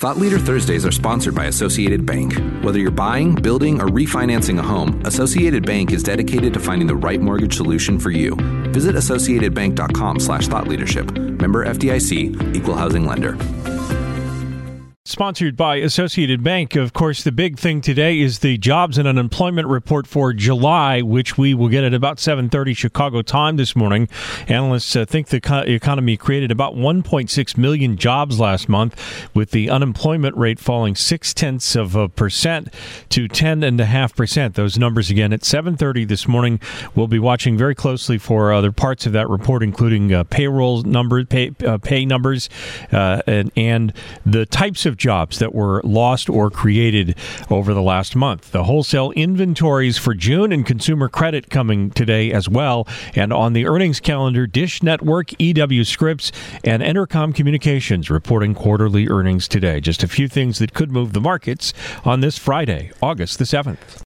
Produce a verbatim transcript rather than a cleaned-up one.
Thought Leader Thursdays are sponsored by Associated Bank. Whether you're buying, building, or refinancing a home, Associated Bank is dedicated to finding the right mortgage solution for you. Visit associatedbank.com slash thought leadership. Member F D I C, Equal Housing Lender. Sponsored by Associated Bank. Of course, the big thing today is the jobs and unemployment report for July, which we will get at about seven thirty Chicago time this morning. Analysts uh, think the co- economy created about one point six million jobs last month, with the unemployment rate falling six-tenths of a percent to ten point five percent. Those numbers again at seven thirty this morning. We'll be watching very closely for other parts of that report, including uh, payroll numbers, pay, uh, pay numbers, uh, and, and the types of jobs that were lost or created over the last month. The wholesale inventories for June and consumer credit coming today as well. And on the earnings calendar, Dish Network, E W Scripps, and Entercom Communications reporting quarterly earnings today. Just a few things that could move the markets on this Friday, August the seventh.